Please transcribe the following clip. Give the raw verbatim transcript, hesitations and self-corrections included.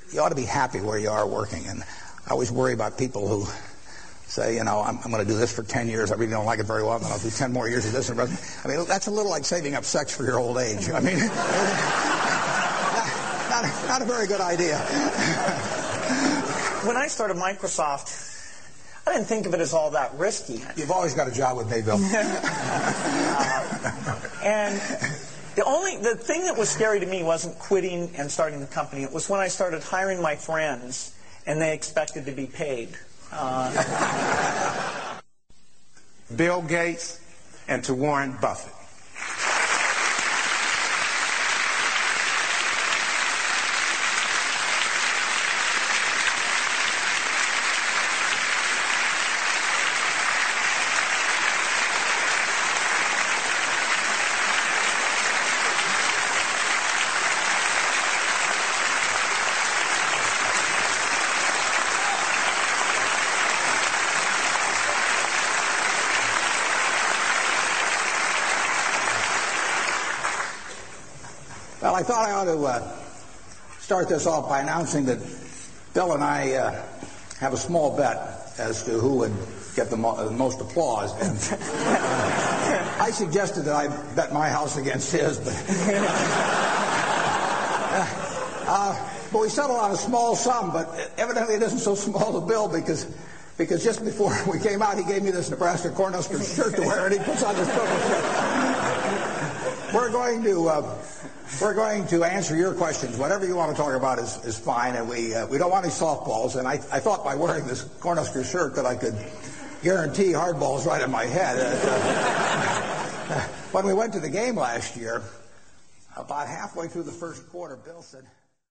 you ought to be happy where you are working. And I always worry about people who say, you know, I'm, I'm going to do this for ten years. I really don't like it very well, and then I'll do ten more years of this. And I mean, that's a little like saving up sex for your old age. I mean, not, not, not a very good idea. When I started Microsoft, I didn't think of it as all that risky. You've always got a job with me, Bill. uh, and the only the thing that was scary to me wasn't quitting and starting the company. It was when I started hiring my friends, and they expected to be paid. Uh, Bill Gates and to Warren Buffett. Well, I thought I ought to uh, start this off by announcing that Bill and I uh, have a small bet as to who would get the, mo the most applause. And uh, I suggested that I bet my house against his, but, uh, but we settled on a small sum. But evidently, it isn't so small to Bill because because just before we came out, he gave me this Nebraska Cornhuskers shirt to wear, and he puts on this purple shirt. We're going to. Uh, We're going to answer your questions. Whatever you want to talk about is, is fine, and we uh, we don't want any softballs. And I, I thought by wearing this Cornhusker shirt that I could guarantee hardballs right in my head. Uh, when we went to the game last year, about halfway through the first quarter, Bill said,